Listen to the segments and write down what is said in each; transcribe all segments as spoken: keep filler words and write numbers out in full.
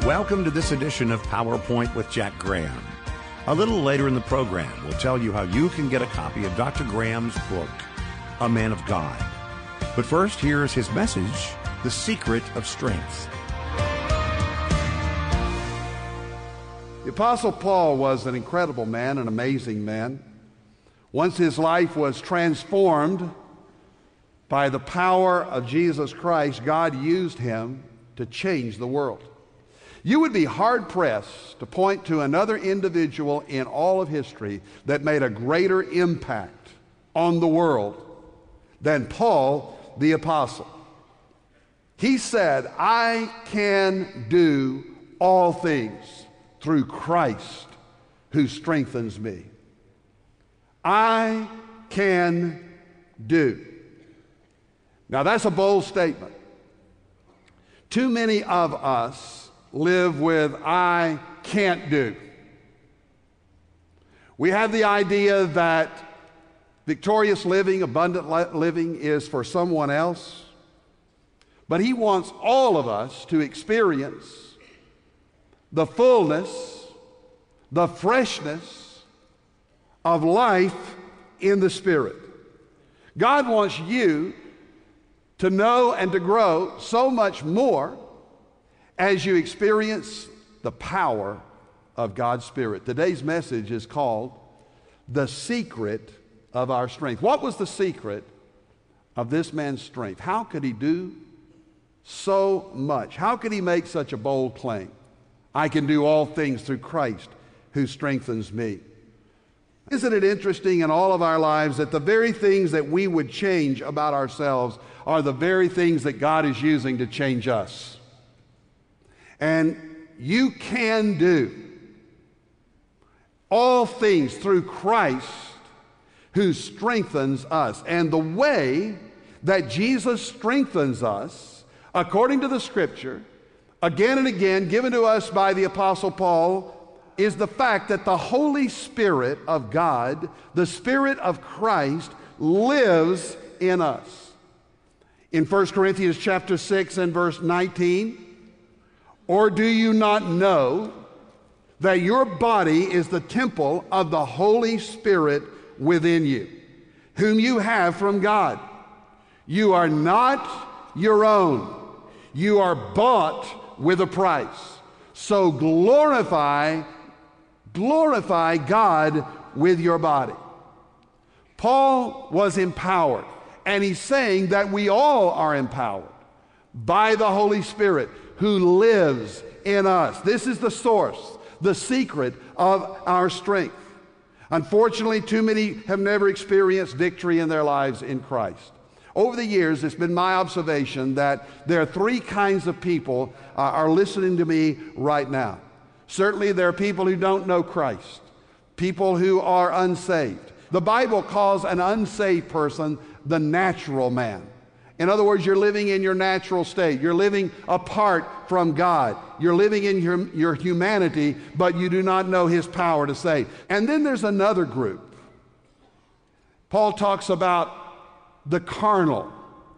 Welcome to this edition of PowerPoint with Jack Graham. A little later in the program, we'll tell you how you can get a copy of Doctor Graham's book, A Man of God. But first, here's his message, The Secret of Strength. The Apostle Paul was an incredible man, an amazing man. Once his life was transformed by the power of Jesus Christ, God used him to change the world. You would be hard-pressed to point to another individual in all of history that made a greater impact on the world than Paul the Apostle. He said, I can do all things through Christ who strengthens me. I can do. Now that's a bold statement. Too many of us live with I can't do. We have the idea that victorious living, abundant living is for someone else, but he wants all of us to experience the fullness, the freshness of life in the Spirit. God wants you to know and to grow so much more as you experience the power of God's Spirit. Today's message is called The Secret of Our Strength. What was the secret of this man's strength? How could he do so much? How could he make such a bold claim? I can do all things through Christ who strengthens me. Isn't it interesting in all of our lives that the very things that we would change about ourselves are the very things that God is using to change us? And you can do all things through Christ who strengthens us. And the way that Jesus strengthens us, according to the Scripture, again and again given to us by the Apostle Paul, is the fact that the Holy Spirit of God, the Spirit of Christ, lives in us. In First Corinthians chapter six and verse nineteen, or do you not know that your body is the temple of the Holy Spirit within you, whom you have from God? You are not your own. You are bought with a price. So glorify, glorify God with your body. Paul was empowered, and he's saying that we all are empowered by the Holy Spirit who lives in us. This is the source, the secret of our strength. Unfortunately, too many have never experienced victory in their lives in Christ. Over the years, it's been my observation that there are three kinds of people uh, are listening to me right now. Certainly, there are people who don't know Christ, people who are unsaved. The Bible calls an unsaved person the natural man. In other words, you're living in your natural state. You're living apart from God. You're living in your, your humanity, but you do not know His power to save. And then there's another group. Paul talks about the carnal.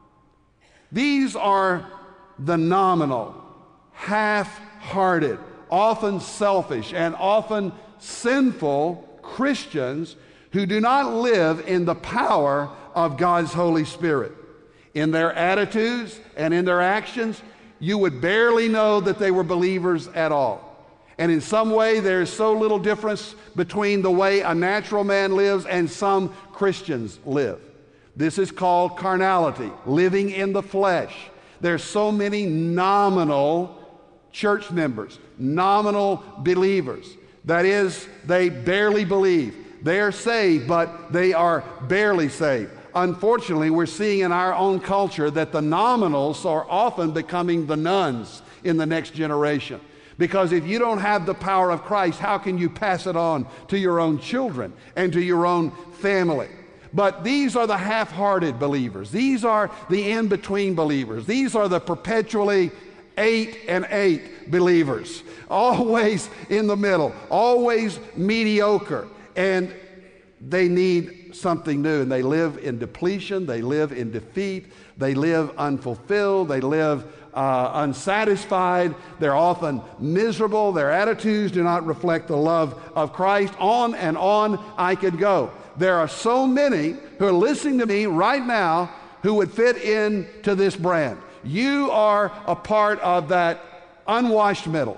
These are the nominal, half-hearted, often selfish, and often sinful Christians who do not live in the power of God's Holy Spirit. In their attitudes and in their actions, you would barely know that they were believers at all. And in some way, there's so little difference between the way a natural man lives and some Christians live. This is called carnality, living in the flesh. There's so many nominal church members, nominal believers. That is, they barely believe. They are saved, but they are barely saved. Unfortunately, we're seeing in our own culture that the nominals are often becoming the nuns in the next generation. Because if you don't have the power of Christ, how can you pass it on to your own children and to your own family? But these are the half-hearted believers. These are the in-between believers. These are the perpetually eight and eight believers. Always in the middle, always mediocre. And they need something new, and they live in depletion, they live in defeat, they live unfulfilled, they live uh, unsatisfied, they're often miserable, their attitudes do not reflect the love of Christ. On and on I could go. There are so many who are listening to me right now who would fit into this brand. You are a part of that unwashed middle,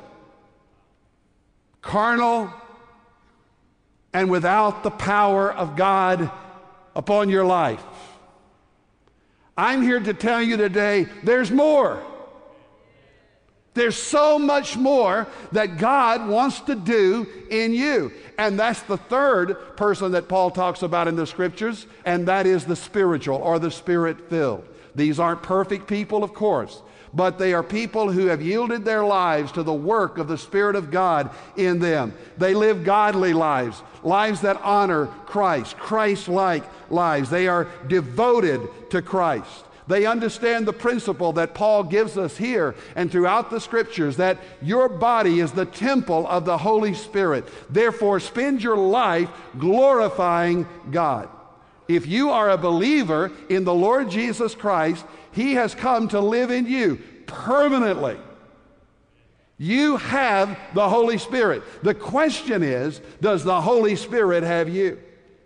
carnal, and without the power of God upon your life. I'm here to tell you today, there's more. There's so much more that God wants to do in you. And that's the third person that Paul talks about in the scriptures, and that is the spiritual or the spirit-filled. These aren't perfect people, of course, but they are people who have yielded their lives to the work of the Spirit of God in them. They live godly lives, lives that honor Christ, Christ-like lives. They are devoted to Christ. They understand the principle that Paul gives us here and throughout the scriptures, that your body is the temple of the Holy Spirit. Therefore, spend your life glorifying God. If you are a believer in the Lord Jesus Christ, He has come to live in you permanently. You have the Holy Spirit. The question is, does the Holy Spirit have you?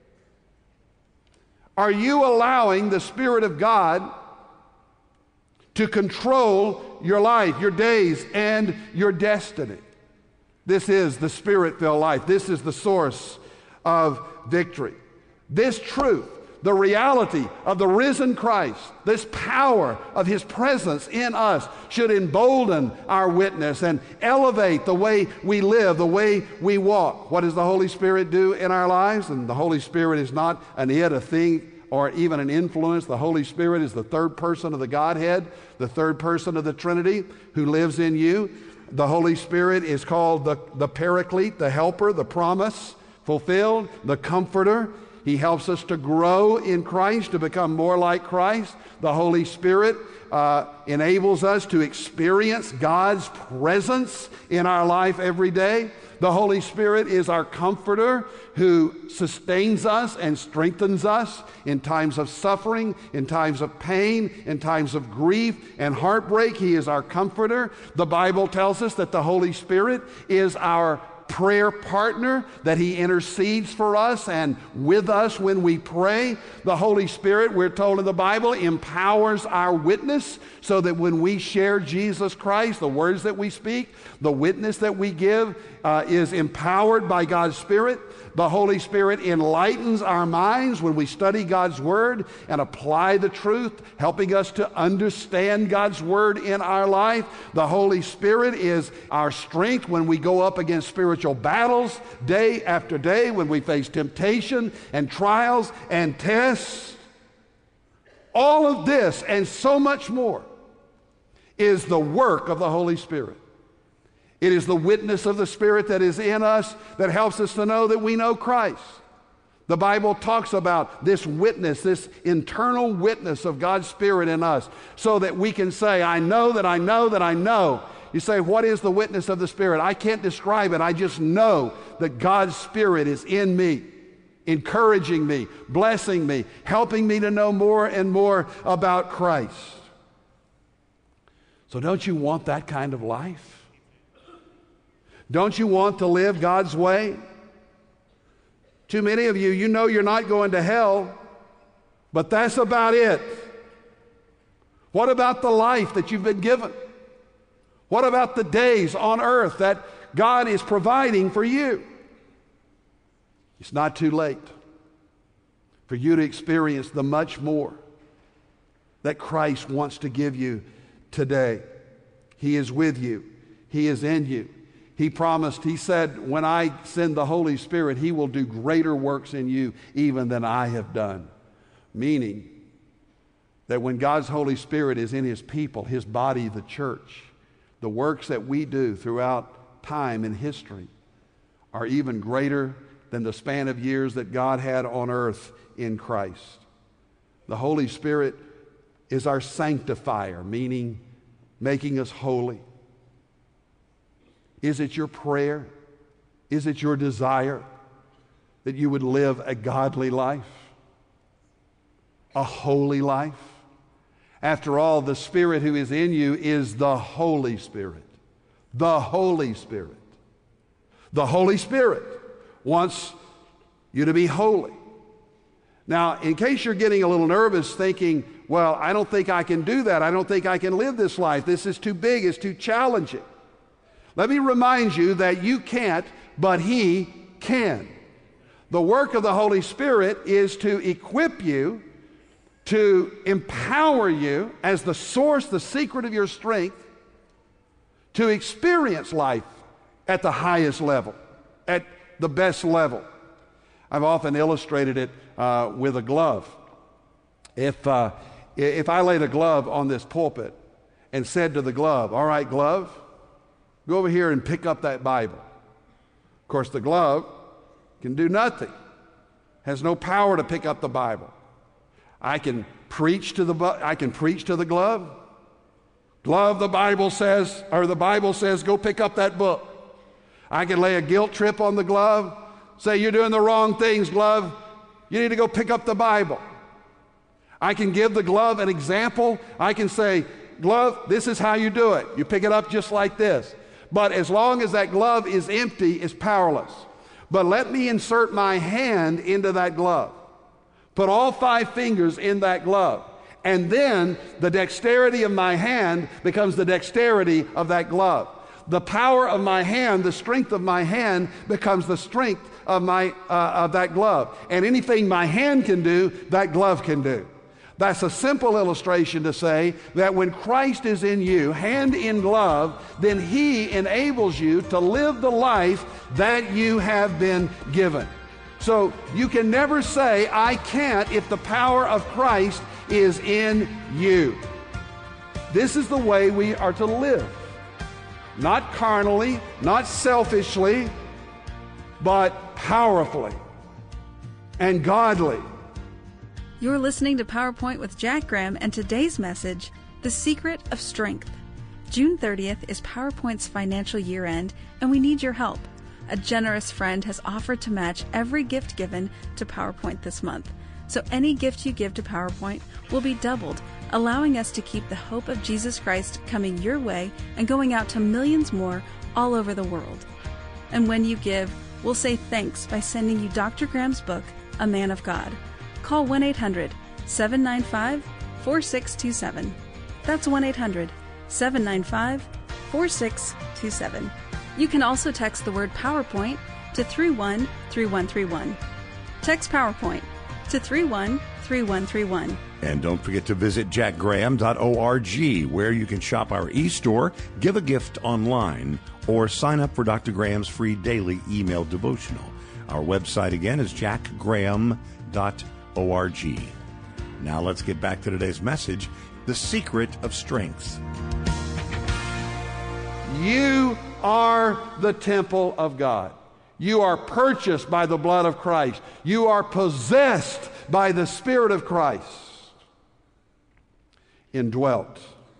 Are you allowing the Spirit of God to control your life, your days, and your destiny? This is the Spirit-filled life. This is the source of victory. This truth, the reality of the risen Christ, this power of His presence in us should embolden our witness and elevate the way we live, the way we walk. What does the Holy Spirit do in our lives? And the Holy Spirit is not an it, a thing, or even an influence. The Holy Spirit is the third person of the Godhead, the third person of the Trinity who lives in you. The Holy Spirit is called the, the Paraclete, the helper, the promise fulfilled, the comforter. He helps us to grow in Christ, to become more like Christ. The Holy Spirit uh, enables us to experience God's presence in our life every day. The Holy Spirit is our comforter who sustains us and strengthens us in times of suffering, in times of pain, in times of grief and heartbreak. He is our comforter. The Bible tells us that the Holy Spirit is our prayer partner, that He intercedes for us and with us when we pray. The Holy Spirit, we're told in the Bible, empowers our witness so that when we share Jesus Christ, the words that we speak, the witness that we give uh, is empowered by God's Spirit. The Holy Spirit enlightens our minds when we study God's Word and apply the truth, helping us to understand God's Word in our life. The Holy Spirit is our strength when we go up against spiritual battles day after day, when we face temptation and trials and tests. All of this and so much more is the work of the Holy Spirit. It is the witness of the Spirit that is in us that helps us to know that we know Christ. The Bible talks about this witness, this internal witness of God's Spirit in us, so that we can say, I know that I know that I know. You say, what is the witness of the Spirit? I can't describe it. I just know that God's Spirit is in me, encouraging me, blessing me, helping me to know more and more about Christ. So don't you want that kind of life? Don't you want to live God's way? Too many of you, you know you're not going to hell, but that's about it. What about the life that you've been given? What about the days on earth that God is providing for you? It's not too late for you to experience the much more that Christ wants to give you today. He is with you. He is in you. He promised, He said, when I send the Holy Spirit, He will do greater works in you even than I have done. Meaning that when God's Holy Spirit is in His people, His body, the church, the works that we do throughout time and history are even greater than the span of years that God had on earth in Christ. The Holy Spirit is our sanctifier, meaning making us holy. Is it your prayer? Is it your desire that you would live a godly life, a holy life. After all, the Spirit who is in you is the Holy Spirit. The Holy Spirit. The Holy Spirit wants you to be holy. Now, in case you're getting a little nervous thinking, well, I don't think I can do that. I don't think I can live this life. This is too big. It's too challenging. Let me remind you that you can't, but He can. The work of the Holy Spirit is to equip you, to empower you as the source, the secret of your strength, to experience life at the highest level, at the best level. I've often illustrated it uh, with a glove. If, uh, if I laid a glove on this pulpit and said to the glove, all right, glove, go over here and pick up that Bible. Of course, the glove can do nothing, has no power to pick up the Bible. I can preach to the I can preach to the glove. Glove, the Bible says, or the Bible says, go pick up that book. I can lay a guilt trip on the glove, say, you're doing the wrong things, glove. You need to go pick up the Bible. I can give the glove an example. I can say, glove, this is how you do it. You pick it up just like this. But as long as that glove is empty, it's powerless. But let me insert my hand into that glove. Put all five fingers in that glove. And then the dexterity of my hand becomes the dexterity of that glove. The power of my hand, the strength of my hand becomes the strength of, my, uh, of that glove. And anything my hand can do, that glove can do. That's a simple illustration to say that when Christ is in you, hand in glove, then He enables you to live the life that you have been given. So you can never say, I can't, if the power of Christ is in you. This is the way we are to live. Not carnally, not selfishly, but powerfully and godly. You're listening to PowerPoint with Jack Graham, and today's message, The Secret of Strength. June thirtieth is PowerPoint's financial year end, and we need your help. A generous friend has offered to match every gift given to PowerPoint this month. So any gift you give to PowerPoint will be doubled, allowing us to keep the hope of Jesus Christ coming your way and going out to millions more all over the world. And when you give, we'll say thanks by sending you Doctor Graham's book, A Man of God. Call one eight hundred, seven nine five, four six two seven. That's one eight hundred, seven nine five, four six two seven. You can also text the word PowerPoint to three one three one three one. Text PowerPoint to three one three one three one. And don't forget to visit jack graham dot org, where you can shop our e-store, give a gift online, or sign up for Doctor Graham's free daily email devotional. Our website again is jack graham dot org. Now let's get back to today's message, The Secret of Strength. You are the temple of God. You are purchased by the blood of Christ. You are possessed by the Spirit of Christ. Indwelt.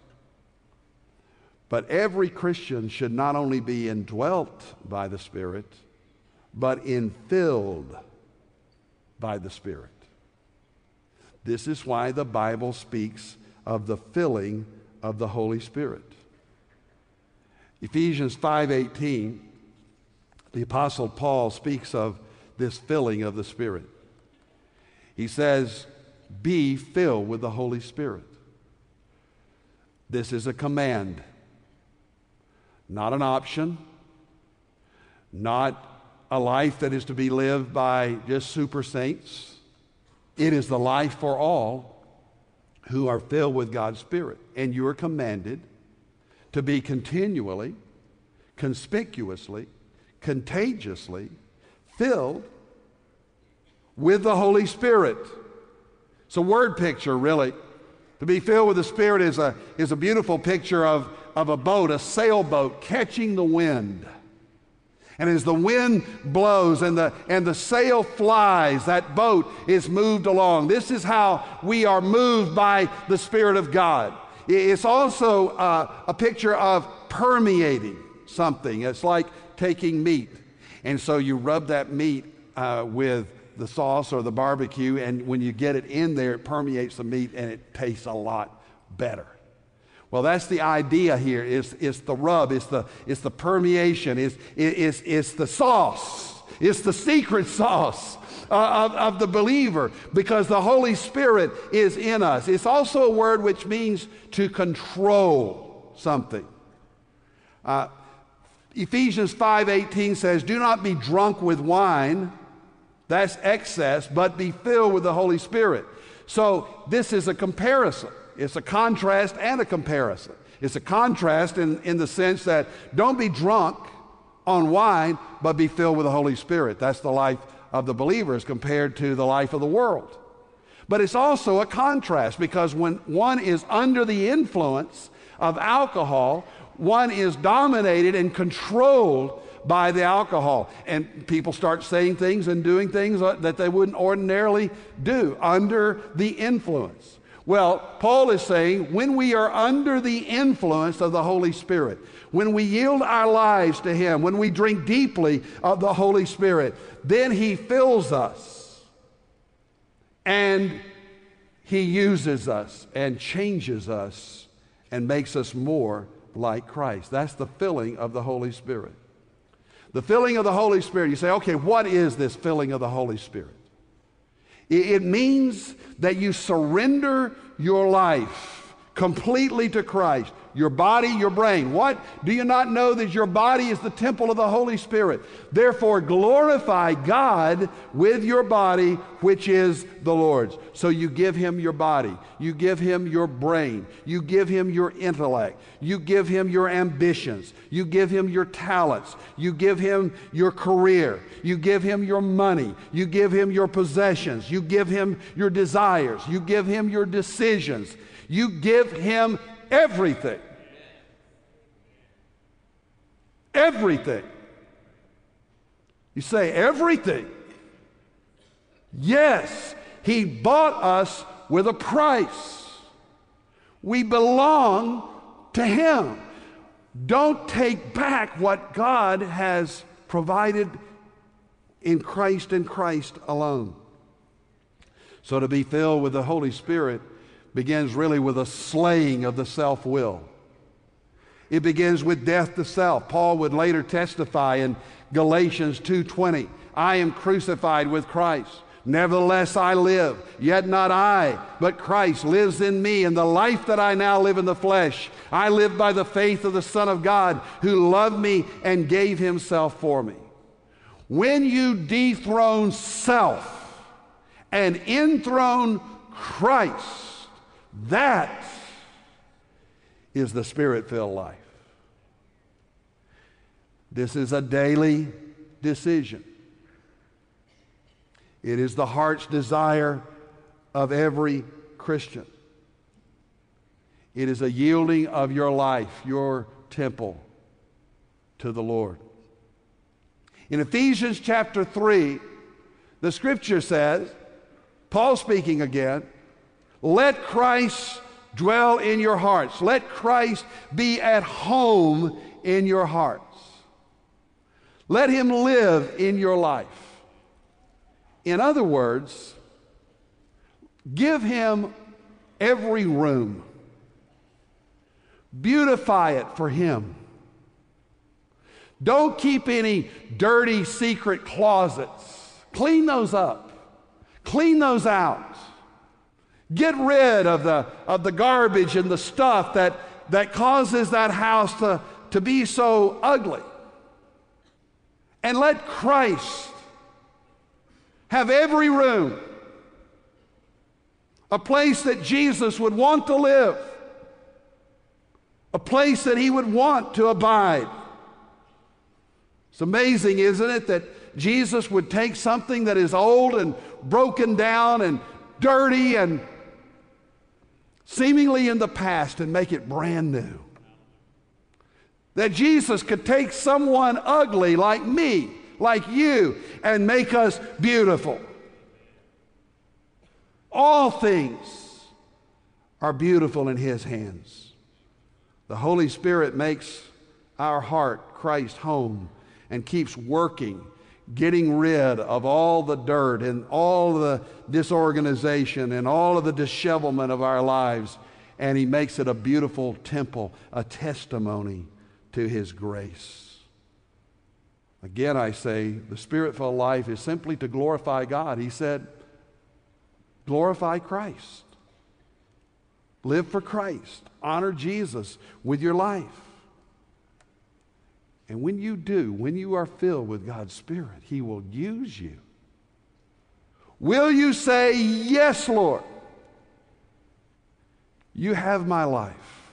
But every Christian should not only be indwelt by the Spirit, but infilled by the Spirit. This is why the Bible speaks of the filling of the Holy Spirit. Ephesians five eighteen, the Apostle Paul speaks of this filling of the Spirit. He says, be filled with the Holy Spirit. This is a command, not an option, not a life that is to be lived by just super saints. It is the life for all who are filled with God's Spirit. And you are commanded to be continually, conspicuously, contagiously filled with the Holy Spirit. It's a word picture, really. To be filled with the Spirit is a, is a beautiful picture of, of a boat, a sailboat, catching the wind. And as the wind blows and the, and the sail flies, that boat is moved along. This is how we are moved by the Spirit of God. It's also uh, a picture of permeating something. It's like taking meat. And so you rub that meat uh, with the sauce or the barbecue, and when you get it in there, it permeates the meat and it tastes a lot better. Well, that's the idea here. It's, it's the rub, it's the, it's the permeation, it's, it's, it's the sauce, it's the secret sauce uh, of, of the believer, because the Holy Spirit is in us. It's also a word which means to control something. Uh, Ephesians five eighteen says, do not be drunk with wine, that's excess, but be filled with the Holy Spirit. So this is a comparison. It's a contrast and a comparison. It's a contrast in, in the sense that don't be drunk on wine, but be filled with the Holy Spirit. That's the life of the believer as compared to the life of the world. But it's also a contrast, because when one is under the influence of alcohol, one is dominated and controlled by the alcohol. And people start saying things and doing things that they wouldn't ordinarily do under the influence. Well, Paul is saying when we are under the influence of the Holy Spirit, when we yield our lives to Him, when we drink deeply of the Holy Spirit, then He fills us and He uses us and changes us and makes us more like Christ. That's the filling of the Holy Spirit. The filling of the Holy Spirit. You say, okay, what is this filling of the Holy Spirit? It means that you surrender your life completely to Christ. Your body, your brain. What? Do you not know that your body is the temple of the Holy Spirit? Therefore, glorify God with your body, which is the Lord's. So you give Him your body. You give Him your brain. You give Him your intellect. You give Him your ambitions. You give Him your talents. You give Him your career. You give Him your money. You give Him your possessions. You give Him your desires. You give Him your decisions. You give Him everything. Everything. You say, everything? Yes, He bought us with a price. We belong to Him. Don't take back what God has provided in Christ and Christ alone. So to be filled with the Holy Spirit begins really with a slaying of the self-will. It begins with death to self. Paul would later testify in Galatians two twenty, I am crucified with Christ. Nevertheless I live, yet not I, but Christ lives in me. And the life that I now live in the flesh, I live by the faith of the Son of God, who loved me and gave Himself for me. When you dethrone self and enthrone Christ, that is the Spirit-filled life. This is a daily decision. It is the heart's desire of every Christian. It is a yielding of your life, your temple, to the Lord. In Ephesians chapter three, the Scripture says, Paul speaking again, let Christ dwell in your hearts. Let Christ be at home in your hearts. Let Him live in your life. In other words, give Him every room. Beautify it for Him. Don't keep any dirty secret closets. Clean those up. Clean those out. Get rid of the, of the garbage and the stuff that, that causes that house to, to be so ugly. And let Christ have every room, a place that Jesus would want to live, a place that He would want to abide. It's amazing, isn't it, that Jesus would take something that is old and broken down and dirty and seemingly in the past and make it brand new. That Jesus could take someone ugly like me, like you, and make us beautiful. All things are beautiful in His hands. The Holy Spirit makes our heart Christ's home and keeps working, getting rid of all the dirt and all the disorganization and all of the dishevelment of our lives, and he makes it a beautiful temple, a testimony to his grace. Again, I say, the Spirit-filled life is simply to glorify God. He said, glorify Christ. Live for Christ. Honor Jesus with your life. And when you do, when you are filled with God's Spirit, he will use you. Will you say, yes, Lord? You have my life.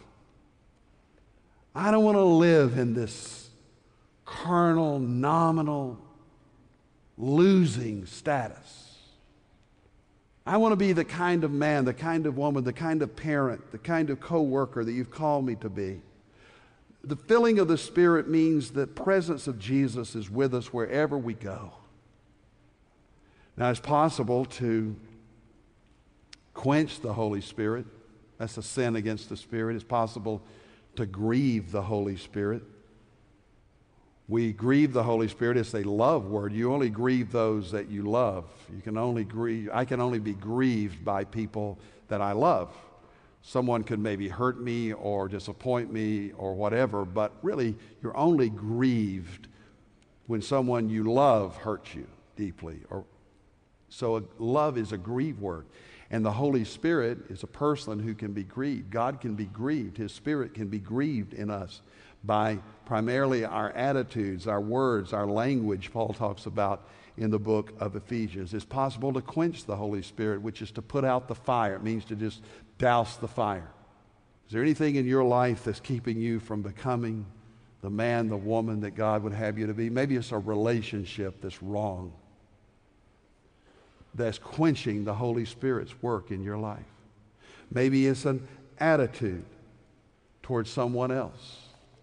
I don't want to live in this carnal, nominal, losing status. I want to be the kind of man, the kind of woman, the kind of parent, the kind of co-worker that you've called me to be. The filling of the Spirit means the presence of Jesus is with us wherever we go. Now, it's possible to quench the Holy Spirit. That's a sin against the Spirit. It's possible to grieve the Holy Spirit. We grieve the Holy Spirit. It's a love word. You only grieve those that you love. You can only grieve, I can only be grieved by people that I love. Someone could maybe hurt me or disappoint me or whatever, but really you're only grieved when someone you love hurts you deeply. Or so love is a grieve word. And the Holy Spirit is a person who can be grieved. God can be grieved. His Spirit can be grieved in us by primarily our attitudes, our words, our language, Paul talks about in the book of Ephesians. It's possible to quench the Holy Spirit, which is to put out the fire. It means to just douse the fire. Is there anything in your life that's keeping you from becoming the man, the woman that God would have you to be? Maybe it's a relationship that's wrong, that's quenching the Holy Spirit's work in your life. Maybe it's an attitude towards someone else.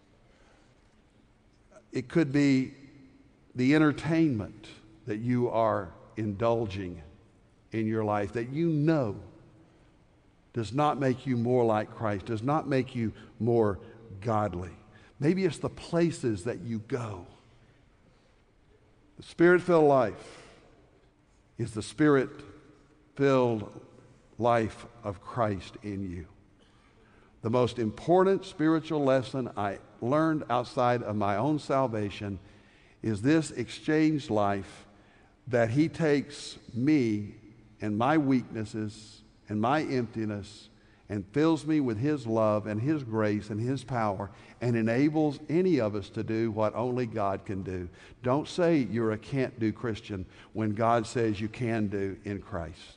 It could be the entertainment that you are indulging in your life that you know does not make you more like Christ, does not make you more godly. Maybe it's the places that you go. The Spirit-filled life is the Spirit-filled life of Christ in you. The most important spiritual lesson I learned outside of my own salvation is this exchange life, that he takes me and my weaknesses and my emptiness and fills me with his love and his grace and his power and enables any of us to do what only God can do. Don't say you're a can't-do Christian when God says you can do in Christ.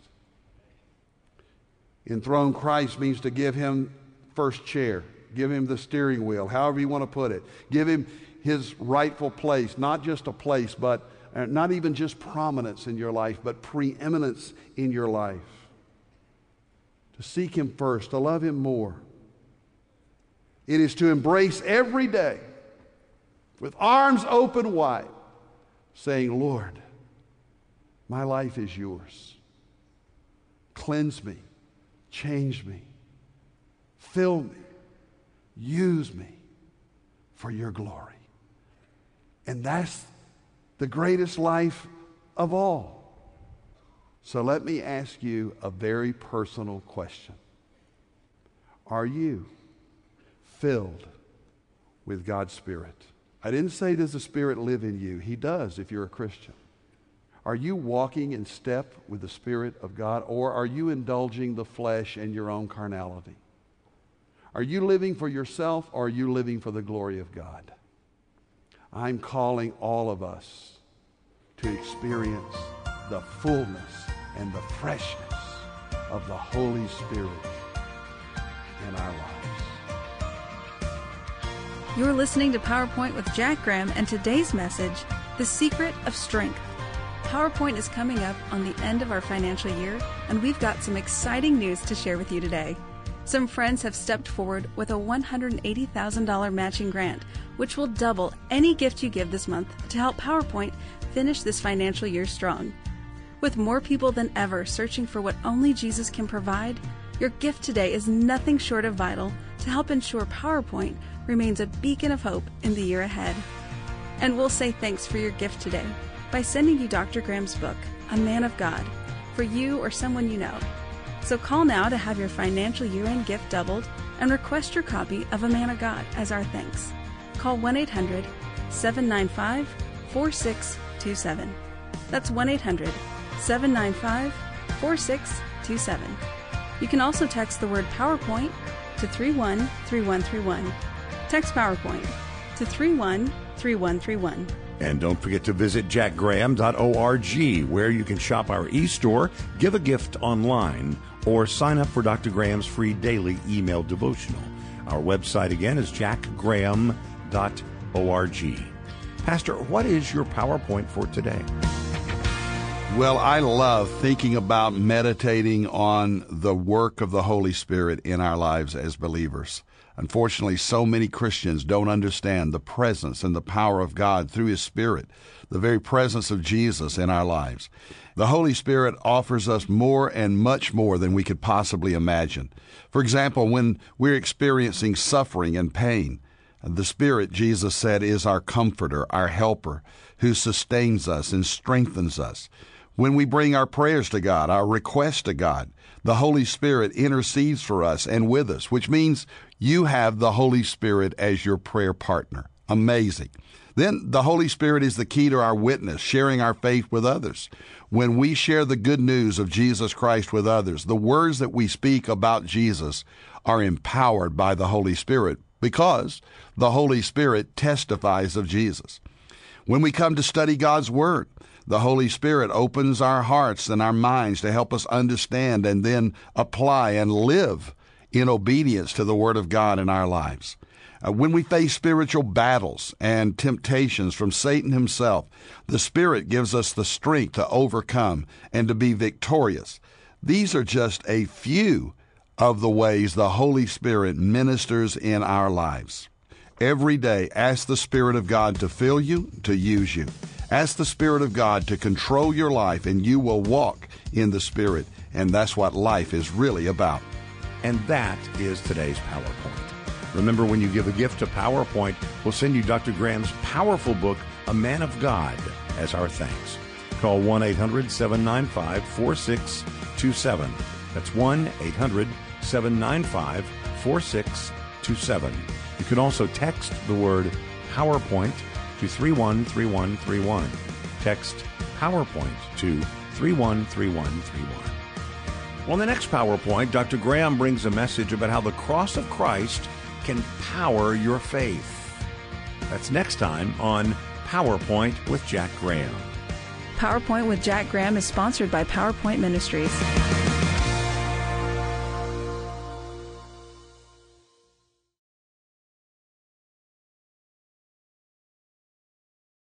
Enthrone Christ means to give him first chair, give him the steering wheel, however you want to put it. Give him his rightful place, not just a place, but uh, not even just prominence in your life, but preeminence in your life. To seek him first, to love him more. It is to embrace every day with arms open wide, saying, Lord, my life is yours. Cleanse me, change me, fill me, use me for your glory. And that's the greatest life of all. So let me ask you a very personal question. Are you filled with God's Spirit? I didn't say does the Spirit live in you. He does if you're a Christian. Are you walking in step with the Spirit of God, or are you indulging the flesh and your own carnality? Are you living for yourself, or are you living for the glory of God? I'm calling all of us to experience the fullness and the freshness of the Holy Spirit in our lives. You're listening to PowerPoint with Jack Graham, and today's message, The Secret of Strength. PowerPoint is coming up on the end of our financial year, and we've got some exciting news to share with you today. Some friends have stepped forward with a one hundred eighty thousand dollars matching grant, which will double any gift you give this month to help PowerPoint finish this financial year strong. With more people than ever searching for what only Jesus can provide, your gift today is nothing short of vital to help ensure PowerPoint remains a beacon of hope in the year ahead. And we'll say thanks for your gift today. by sending you Doctor Graham's book, A Man of God, for you or someone you know. So call now to have your financial year-end gift doubled and request your copy of A Man of God as our thanks. Call one eight hundred seven nine five four six two seven. That's one eight hundred seven nine five four six two seven. You can also text the word PowerPoint to three one three one three one. Text PowerPoint to three one three one three one. And don't forget to visit jack graham dot org, where you can shop our e-store, give a gift online, or sign up for Doctor Graham's free daily email devotional. Our website again is jack graham dot org. Pastor, what is your PowerPoint for today? Well, I love thinking about meditating on the work of the Holy Spirit in our lives as believers. Unfortunately, so many Christians don't understand the presence and the power of God through His Spirit, the very presence of Jesus in our lives. The Holy Spirit offers us more and much more than we could possibly imagine. For example, when we're experiencing suffering and pain, the Spirit, Jesus said, is our comforter, our helper, who sustains us and strengthens us. When we bring our prayers to God, our requests to God, the Holy Spirit intercedes for us and with us, which means you have the Holy Spirit as your prayer partner. Amazing. Then the Holy Spirit is the key to our witness, sharing our faith with others. When we share the good news of Jesus Christ with others, the words that we speak about Jesus are empowered by the Holy Spirit because the Holy Spirit testifies of Jesus. When we come to study God's Word, the Holy Spirit opens our hearts and our minds to help us understand and then apply and live in obedience to the Word of God in our lives. Uh, when we face spiritual battles and temptations from Satan himself, the Spirit gives us the strength to overcome and to be victorious. These are just a few of the ways the Holy Spirit ministers in our lives. Every day, ask the Spirit of God to fill you, to use you. Ask the Spirit of God to control your life, and you will walk in the Spirit. And that's what life is really about. And that is today's PowerPoint. Remember, when you give a gift to PowerPoint, we'll send you Doctor Graham's powerful book, A Man of God, as our thanks. Call one eight hundred seven nine five four six two seven. That's one eight hundred seven nine five four six two seven. You can also text the word PowerPoint to three one three one three one. Text PowerPoint to three one three one three one. Well, in the next PowerPoint, Doctor Graham brings a message about how the cross of Christ can power your faith. That's next time on PowerPoint with Jack Graham. PowerPoint with Jack Graham is sponsored by PowerPoint Ministries.